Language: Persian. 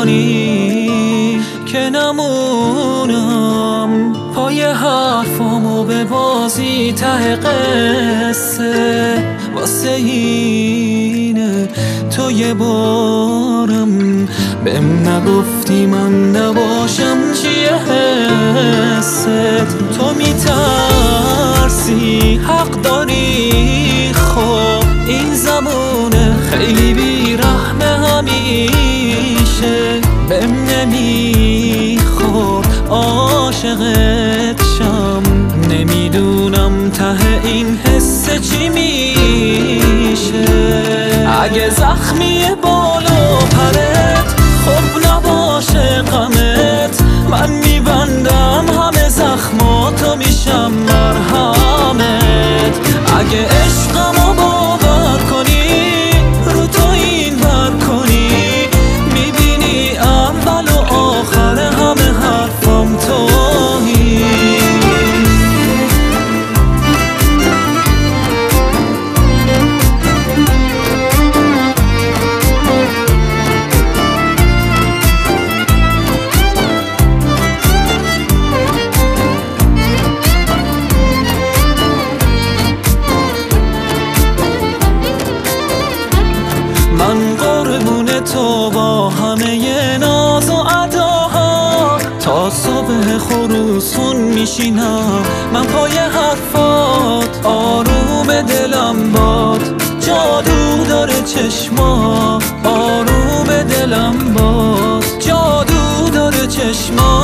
کنی که نمونم پای حرفامو به بازی ته قصه. واسه اینه تو یه بارم بهم نگفتی من نباشم چیه حست. تو میترسی حق داری، خب این زمونه خیلی بیرحمه همیشه. بهم نمیخورد عاشقت شم، نمیدونم ته این حس چی میشه. اگه زخمی بالا پرت خب نباشه غمت، من میبندم همه زخماتو میشم مرهمت. اگه عشقمو باور کنی رو تو این بر کنی، میبینی اول و آخر همه حرفام تویی. من قربون تو با همه ناز و اداها، تا صبح خروسون میشینم من پای حرفات. آروم دلم باد، جادو داره چشما، آروم دلم باد، جادو داره چشما.